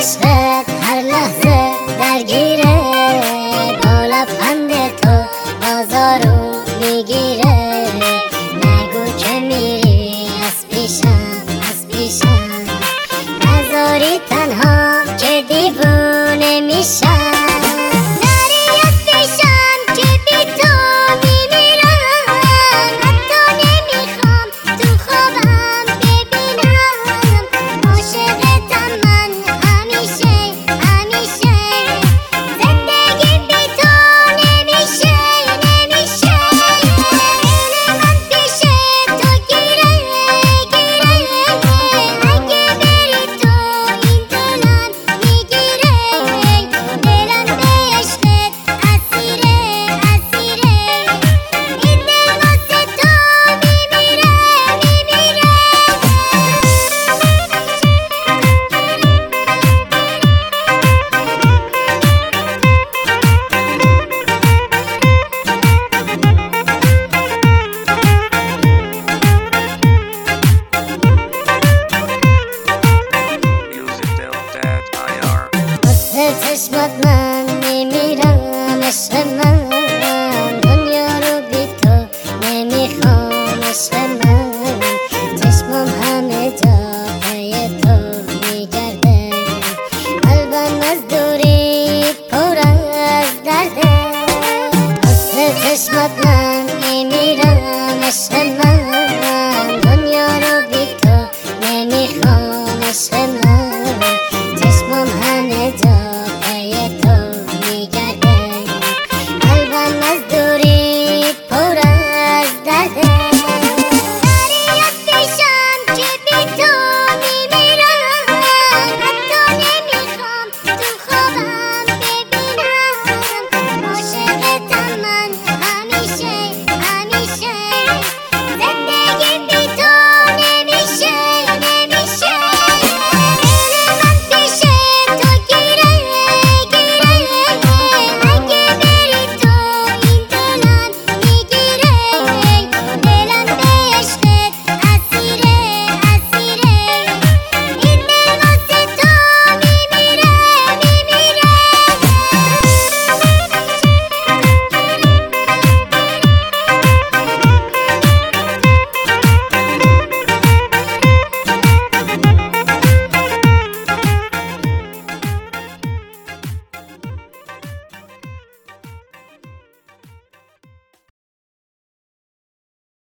عشقت هر لحظه درگیره، با لبخند تو بازارو میگیره. نگو که میری از پیشم نذاری تنها که دیوونه میشم. چشمات من میمیرم عشق من، دنیا رو بی تو نمیخوام عشق من. چشمم همه جا پی تو میگرده، قلبم از دوری پر از درده. واسه چشمات من میمیرم عشق من.